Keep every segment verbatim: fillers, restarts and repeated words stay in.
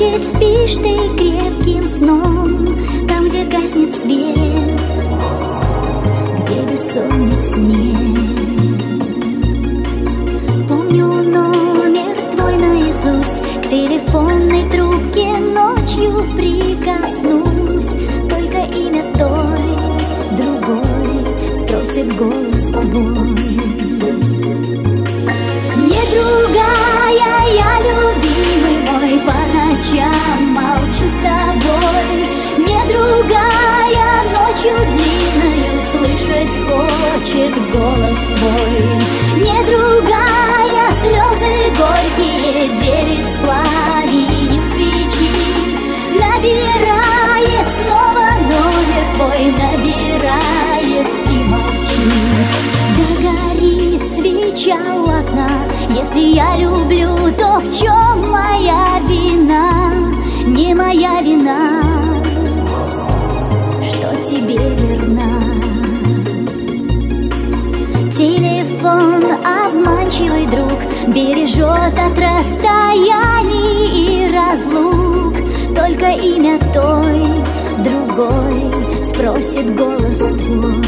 Значит, спишь ты крепким сном, там, где гаснет свет, где бессонниц нет. Помню номер твой наизусть, к телефонной трубке ночью прикоснусь. Только имя той, другой спросит голос твой. Не другая, я любимый мой, по ночам молчу с тобой. Не другая, ночью длинною слышать хочет голос твой. Не другая, слезы горькие делит с пламенем свечи. Набирает снова номер твой, набирает и молчит. Да горит свеча у окна, если я люблю, то в чем моя вина? Не моя вина, что тебе верна. Телефон, обманчивый друг, бережет от расстояний и разлук. Только имя той, другой спросит голос твой.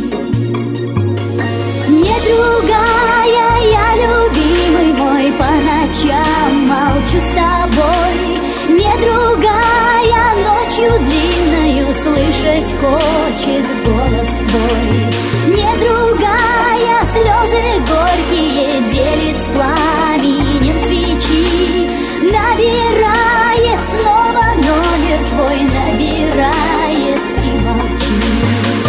Не другая, я любимый мой, по ночам молчу с тобой. Не другая, ночью длинною слышать хочет голос твой. Не другая, слезы горькие делит с пламенем свечи. Набирает снова номер твой, набирает и молчит.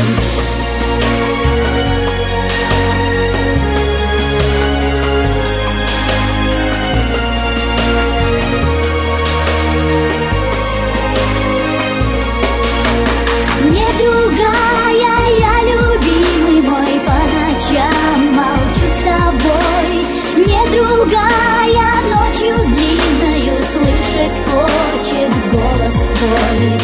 Другая, я любимый мой, по ночам молчу с тобой. Не другая, ночью длинною слышать хочет голос твой.